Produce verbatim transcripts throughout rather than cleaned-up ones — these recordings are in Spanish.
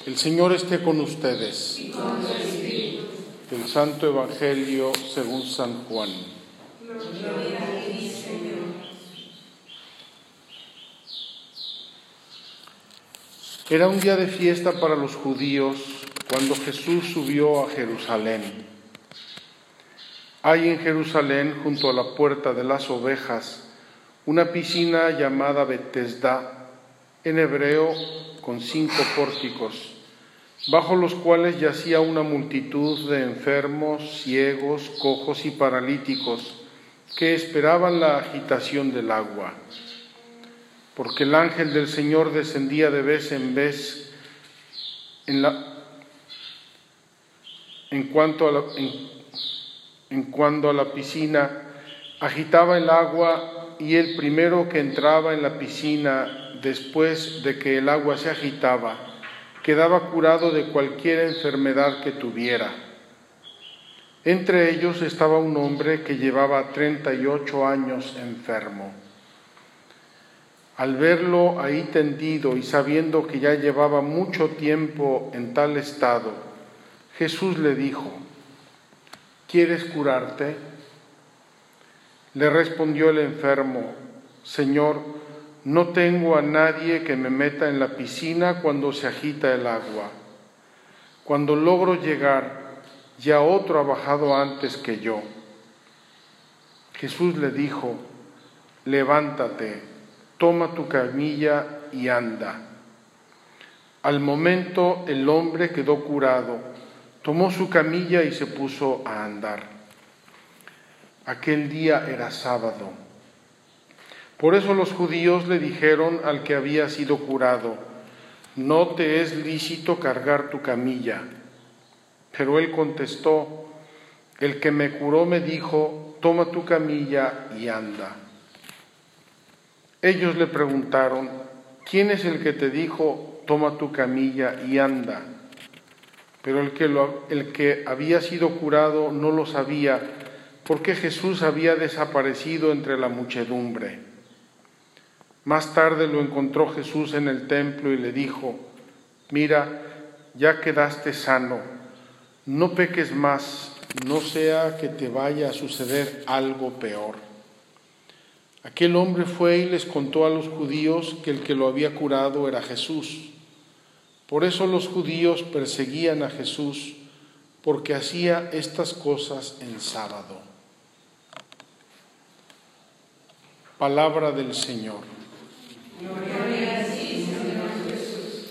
El Señor esté con ustedes. Y con tu espíritu. Del Santo Evangelio según San Juan. Gloria a ti, Señor. Era un día de fiesta para los judíos cuando Jesús subió a Jerusalén. Hay en Jerusalén, junto a la puerta de las ovejas, una piscina llamada Betesda, en hebreo con cinco pórticos, bajo los cuales yacía una multitud de enfermos, ciegos, cojos y paralíticos, que esperaban la agitación del agua. Porque el ángel del Señor descendía de vez en vez en, la, en, cuanto, a la, en, en cuanto a la piscina, agitaba el agua, y el primero que entraba en la piscina, después de que el agua se agitaba, quedaba curado de cualquier enfermedad que tuviera. Entre ellos estaba un hombre que llevaba treinta y ocho años enfermo. Al verlo ahí tendido y sabiendo que ya llevaba mucho tiempo en tal estado, Jesús le dijo: ¿Quieres curarte? Le respondió el enfermo: Señor, no tengo a nadie que me meta en la piscina cuando se agita el agua. Cuando logro llegar, ya otro ha bajado antes que yo. Jesús le dijo: levántate, toma tu camilla y anda. Al momento el hombre quedó curado, tomó su camilla y se puso a andar. Aquel día era sábado. Por eso los judíos le dijeron al que había sido curado: no te es lícito cargar tu camilla. Pero él contestó: el que me curó me dijo: toma tu camilla y anda. Ellos le preguntaron: ¿quién es el que te dijo: toma tu camilla y anda? Pero el que, lo, el que había sido curado no lo sabía, porque Jesús había desaparecido entre la muchedumbre. Más tarde lo encontró Jesús en el templo y le dijo: mira, ya quedaste sano, no peques más, no sea que te vaya a suceder algo peor. Aquel hombre fue y les contó a los judíos que el que lo había curado era Jesús. Por eso los judíos perseguían a Jesús, porque hacía estas cosas en sábado. Palabra del Señor. Gloria a ti, Señor Jesús.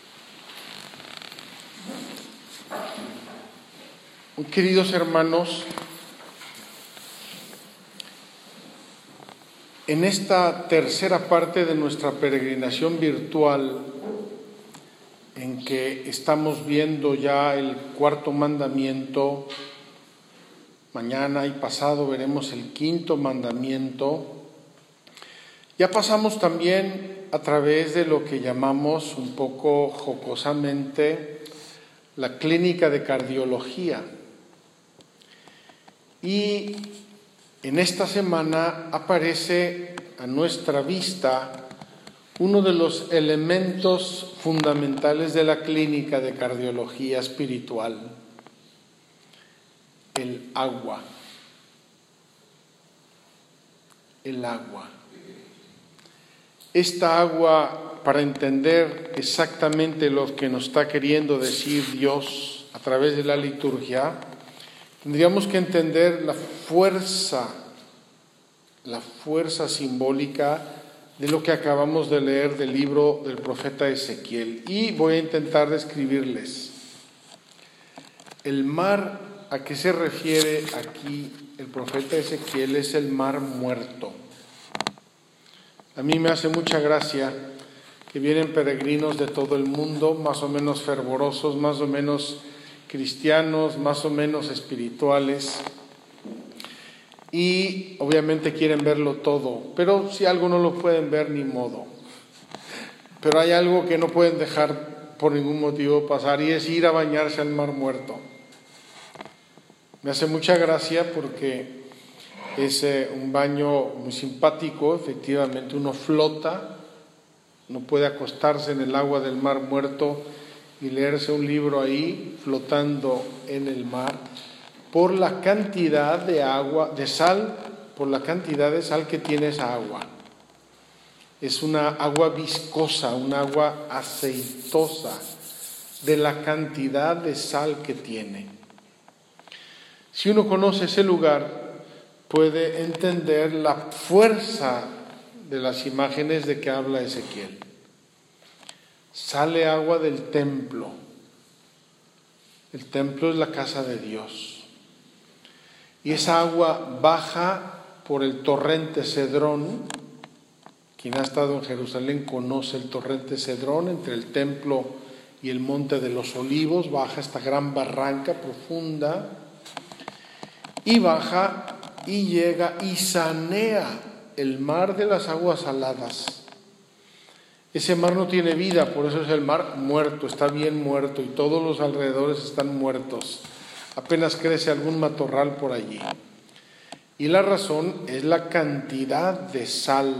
Queridos hermanos, en esta tercera parte de nuestra peregrinación virtual, en que estamos viendo ya el cuarto mandamiento, mañana y pasado veremos el quinto mandamiento. Ya pasamos también a través de lo que llamamos un poco jocosamente la clínica de cardiología. Y en esta semana aparece a nuestra vista uno de los elementos fundamentales de la clínica de cardiología espiritual: el agua. El agua. Esta agua, para entender exactamente lo que nos está queriendo decir Dios a través de la liturgia, tendríamos que entender la fuerza, la fuerza simbólica de lo que acabamos de leer del libro del profeta Ezequiel. Y voy a intentar describirles. El mar a que se refiere aquí el profeta Ezequiel es el mar muerto. A mí me hace mucha gracia que vienen peregrinos de todo el mundo, más o menos fervorosos, más o menos cristianos, más o menos espirituales, y obviamente quieren verlo todo, pero si algo no lo pueden ver, ni modo. Pero hay algo que no pueden dejar por ningún motivo pasar, y es ir a bañarse al mar muerto. Me hace mucha gracia porque es eh, un baño muy simpático. Efectivamente uno flota, no puede acostarse en el agua del mar muerto y leerse un libro ahí flotando en el mar por la cantidad de agua, de sal, por la cantidad de sal que tiene esa agua. Es una agua viscosa, un agua aceitosa, de la cantidad de sal que tiene. Si uno conoce ese lugar, puede entender la fuerza de las imágenes de que habla Ezequiel. Sale agua del templo. El templo es la casa de Dios. Y esa agua baja por el torrente Cedrón. Quien ha estado en Jerusalén conoce el torrente Cedrón, entre el templo y el monte de los Olivos. Baja esta gran barranca profunda y baja y llega y sanea el mar de las aguas saladas. Ese mar no tiene vida, por eso es el mar muerto, está bien muerto, y todos los alrededores están muertos. Apenas crece algún matorral por allí. Y la razón es la cantidad de sal.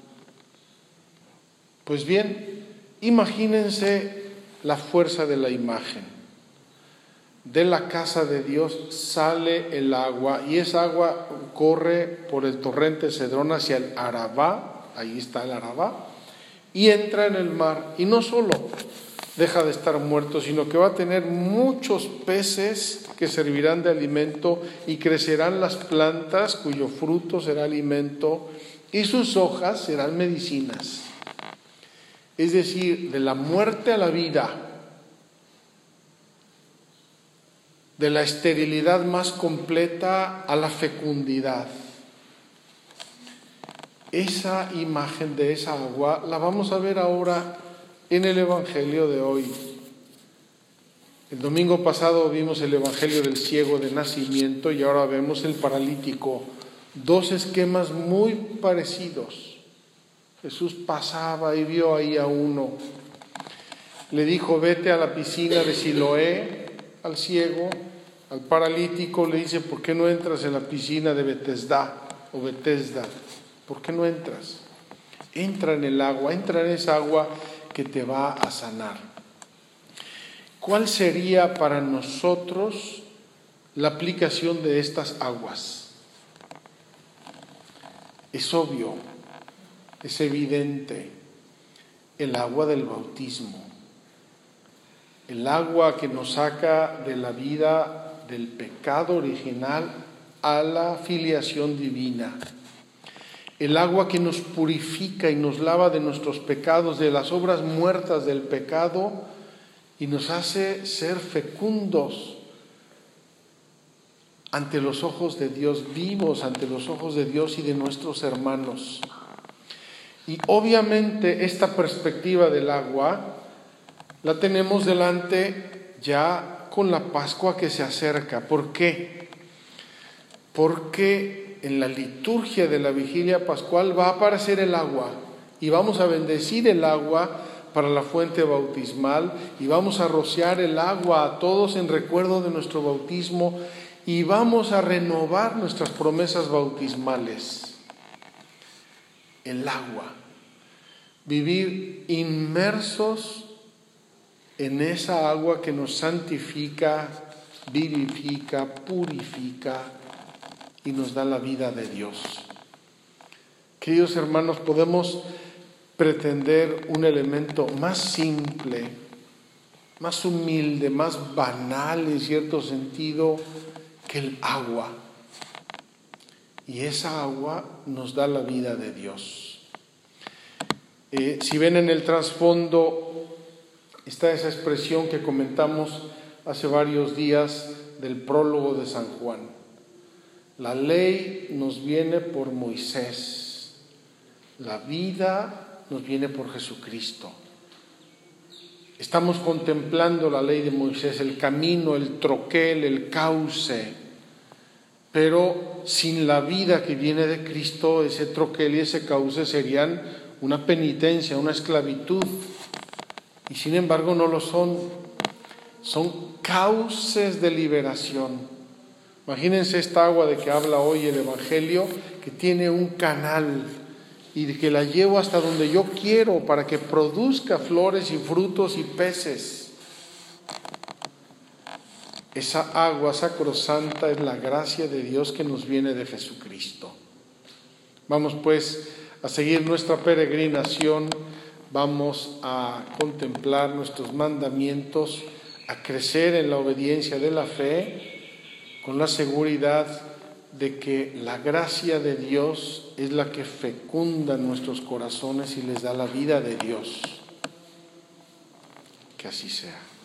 Pues bien, imagínense la fuerza de la imagen. De la casa de Dios sale el agua, y esa agua corre por el torrente Cedrón hacia el Arabá, ahí está el Arabá, y entra en el mar. Y no solo deja de estar muerto, sino que va a tener muchos peces que servirán de alimento, y crecerán las plantas cuyo fruto será alimento, y sus hojas serán medicinas. Es decir, de la muerte a la vida, de la esterilidad más completa a la fecundidad. Esa imagen de esa agua la vamos a ver ahora en el Evangelio de hoy. El domingo pasado vimos el Evangelio del ciego de nacimiento y ahora vemos el paralítico. Dos esquemas muy parecidos. Jesús pasaba y vio ahí a uno. Le dijo: vete a la piscina de Siloé, al ciego. Al paralítico le dice: ¿por qué no entras en la piscina de Betesda o Betesda? ¿Por qué no entras? Entra en el agua, entra en esa agua que te va a sanar. ¿Cuál sería para nosotros la aplicación de estas aguas? Es obvio, es evidente, el agua del bautismo. El agua que nos saca de la vida del pecado original a la filiación divina. El agua que nos purifica y nos lava de nuestros pecados, de las obras muertas del pecado, y nos hace ser fecundos ante los ojos de Dios, vivos ante los ojos de Dios y de nuestros hermanos. Y obviamente esta perspectiva del agua la tenemos delante ya con la Pascua que se acerca. ¿Por qué? Porque en la liturgia de la vigilia pascual va a aparecer el agua y vamos a bendecir el agua para la fuente bautismal, y vamos a rociar el agua a todos en recuerdo de nuestro bautismo, y vamos a renovar nuestras promesas bautismales. El agua, vivir inmersos en esa agua que nos santifica, vivifica, purifica y nos da la vida de Dios. Queridos hermanos, podemos pretender un elemento más simple, más humilde, más banal en cierto sentido que el agua. Y esa agua nos da la vida de Dios. Eh, si ven en el trasfondo está esa expresión que comentamos hace varios días del prólogo de San Juan. La ley nos viene por Moisés, la vida nos viene por Jesucristo. Estamos contemplando la ley de Moisés, el camino, el troquel, el cauce, pero sin la vida que viene de Cristo, ese troquel y ese cauce serían una penitencia, una esclavitud, y sin embargo no lo son, son cauces de liberación. Imagínense esta agua de que habla hoy el Evangelio, que tiene un canal y de que la llevo hasta donde yo quiero para que produzca flores y frutos y peces. Esa agua sacrosanta es la gracia de Dios que nos viene de Jesucristo. Vamos pues a seguir nuestra peregrinación, vamos a contemplar nuestros mandamientos, a crecer en la obediencia de la fe, con la seguridad de que la gracia de Dios es la que fecunda nuestros corazones y les da la vida de Dios. Que así sea.